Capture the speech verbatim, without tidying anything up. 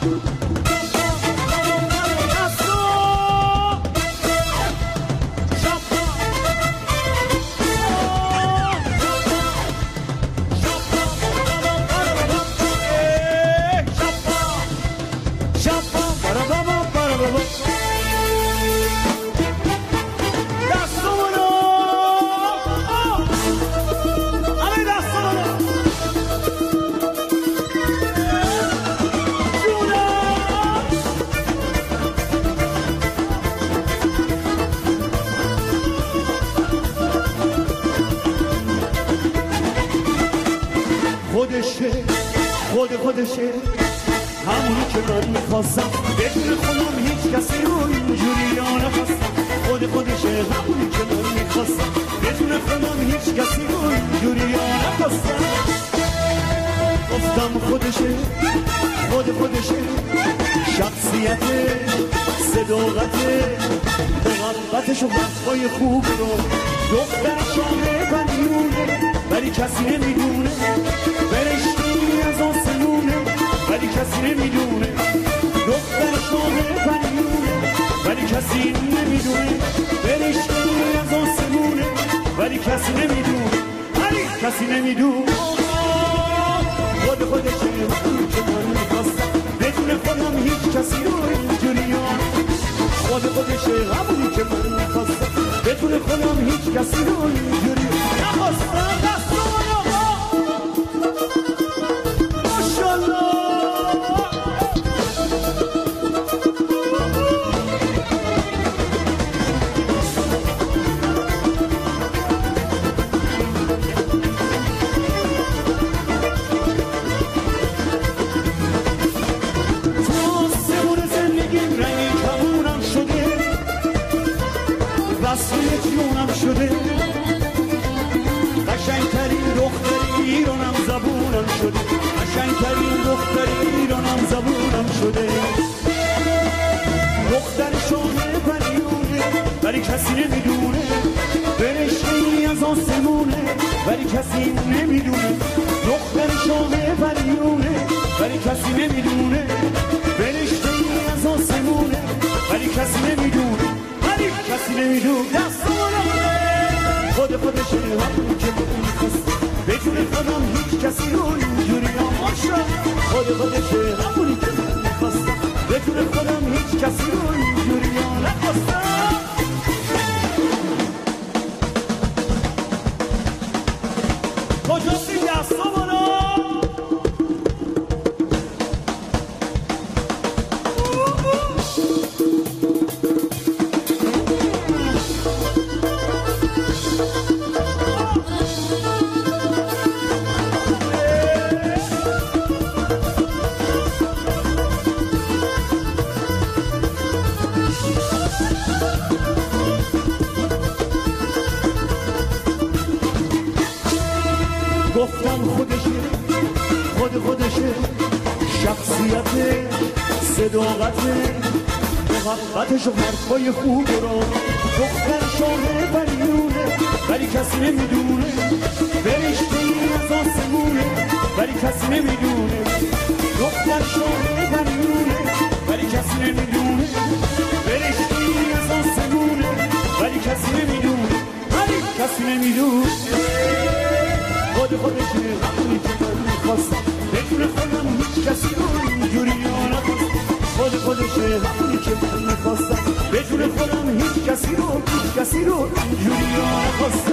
خودشه خود خودشه همونی که من میخواستم بدون خودم هیچ کسی رو اینجوری ها نخواستم خود خودشه همونی که من میخواستم بدون خودم هیچ کسی رو اینجوری ها نخواستم گفتم خودشه خود خودشه شخصیتش صداقتش محبتش و حرفای خوب رو دختر شامه بنیونه ولی کسی نمیدونه برشتی از آسمونه ولی کسی نمیدونه دختر شامه بنیونه ولی کسی نمیدونه برشتی از آسمونه ولی کسی نمیدونه ولی کسی نمیدونه خود خودشه همونی که من میخواستم بدون خودم هیچ کسی رو اینجوری ها خود خودشه همونی که من میخواستم بدون خودم هیچ کسی رو اینجوری نخواستم دست رو ماشالله جونم شده قشنگترین دختر ایرانم زبونم شده قشنگترین دختر ایرانم زبونم شده دختر شامه بنیونه ولی کسی نمیدونه برشتی از آسمونه ولی کسی نمیدونه دختر شامه بنیونه ولی کسی نمیدونه برشتی از آسمونه ولی کسی نمیدونه ولی کسی نمیدونه خود خودشه همونی که من میخواستم بدون خودم هیچ کسی رو اینجوری نماشم خود خودشه همونی که من میخواستم بدون خودم هیچ کسی رو اینجوری نخواستم کجاست این دستا بالا گفتم خودشه خود خودشه شخصیته صداقته محبتش و حرفای خوب رو دختر شامه بنیونه ولی کسی نمیدونه برشتی از آسمونه ولی کسی نمیدونه دختر شامه بنیونه ولی کسی نمیدونه برشتی از آسمونه ولی کسی نمیدونه ولی کسی نمیدونه خود خودشه همونی که من میخواستم بدون خودم هیچ کسی رو اینجوری ها نخواستم خود خودشه همونی که من میخواستم بدون خودم هیچ کسی رو هیچ کسی رو اینجوری ها نخواستم